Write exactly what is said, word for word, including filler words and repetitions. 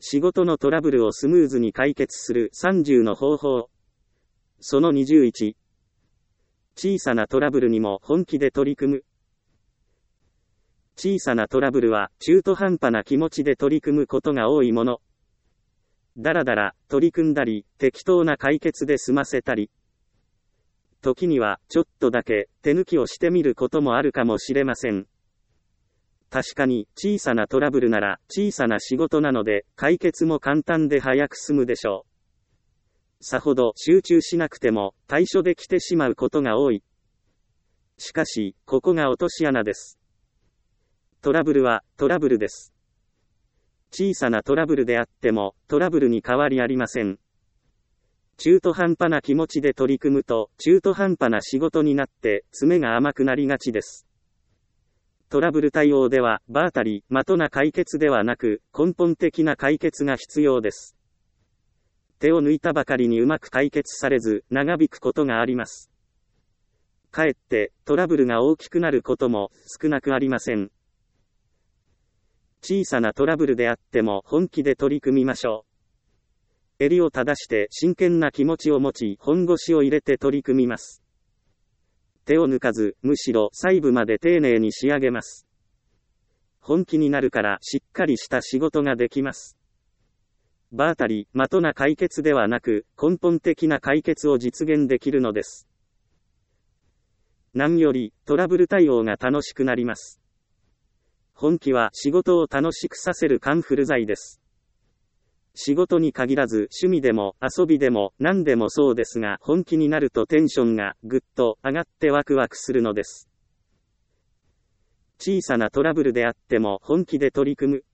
仕事のトラブルをスムーズに解決するさんじゅうの方法。そのにじゅういち。小さなトラブルにも本気で取り組む。小さなトラブルは中途半端な気持ちで取り組むことが多いもの。だらだら取り組んだり、適当な解決で済ませたり。時にはちょっとだけ手抜きをしてみることもあるかもしれません。確かに小さなトラブルなら小さな仕事なので解決も簡単で早く済むでしょう。さほど集中しなくても対処できてしまうことが多い。しかし、ここが落とし穴です。トラブルはトラブルです。小さなトラブルであってもトラブルに変わりありません。中途半端な気持ちで取り組むと中途半端な仕事になって詰めが甘くなりがちです。トラブル対応では場当たり的な解決ではなく根本的な解決が必要です。手を抜いたばかりにうまく解決されず長引くことがあります。かえってトラブルが大きくなることも少なくありません。小さなトラブルであっても本気で取り組みましょう。襟を正して真剣な気持ちを持ち本腰を入れて取り組みます。手を抜かず、むしろ細部まで丁寧に仕上げます。本気になるからしっかりした仕事ができます。場当たり的な解決ではなく根本的な解決を実現できるのです。何よりトラブル対応が楽しくなります。本気は仕事を楽しくさせるカンフル剤です。仕事に限らず趣味でも遊びでも何でもそうですが本気になるとテンションがぐっと上がってワクワクするのです。小さなトラブルであっても本気で取り組む。